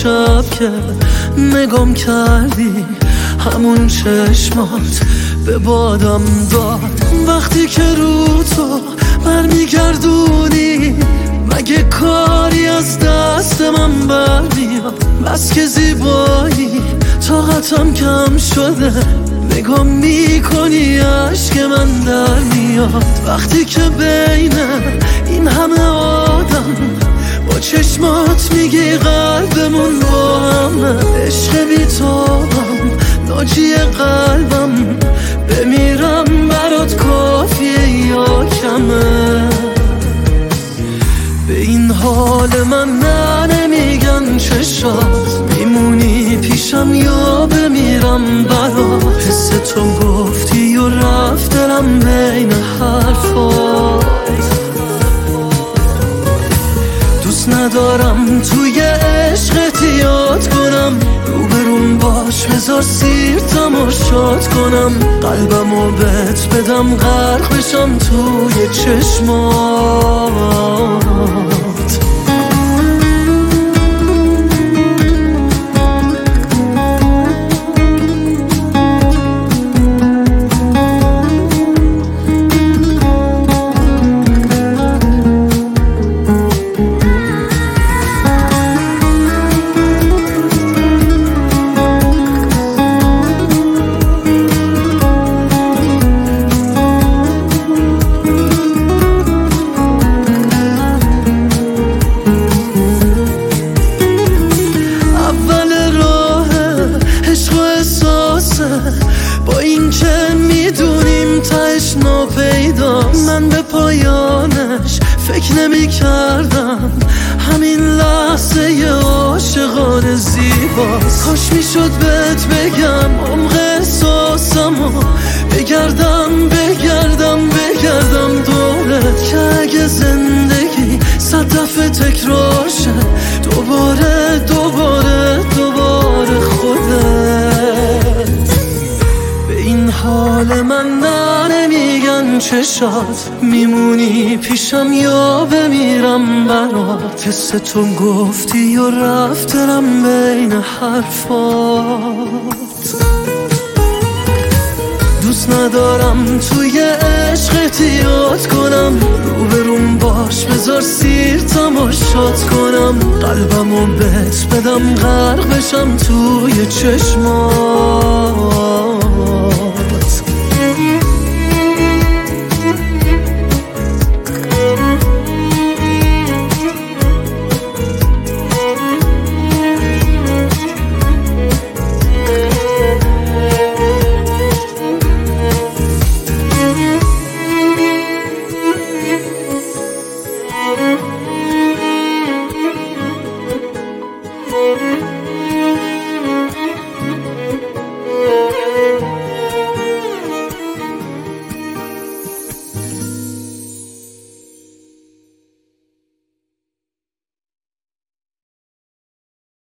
شب که نگام کردی همون چشمات به بادم داد. وقتی که رو تو برمیگردونی مگه کاری از دست من برمیاد؟ بس که زیبایی طاقتم کم شده، نگاه میکنی عشق من در میاد. وقتی که بین این همه آدم با چشمات میگی قلبمون با همه، عشق بی تابم ناجی قلبم، بمیرم برات کافیه یا کمه؟ به این حال من نه نمیگن چشات، میمونی پیشم یا بمیرم برات. حس تو گفتی و رفت دلم بین حرفات. دوست ندارم توی عشقت یاد کنم، روبروم باش بذار سیر تماشات کنم، قلبمو بهت بدم غرق بشم توی چشمات. با این که میدونیم تاش ناپیداست، من به پایانش فکر نمی کردم، همین لحظه ی عاشقانه زیباست. کاش میشد بهت بگم عمق احساسمو، بگردم دورت، که اگه زندگی صد دفعه تکرار شه، دوباره خودت. این حال من نه نمیگن چشات، میمونی پیشم یا بمیرم برات. حس تو گفتی و رفت دلم بین حرفات. دوست ندارم توی عشقت یاد کنم، روبروم باش بذار سیر تماشات کنم، قلبمو بهت بدم غرق بشم توی چشمات.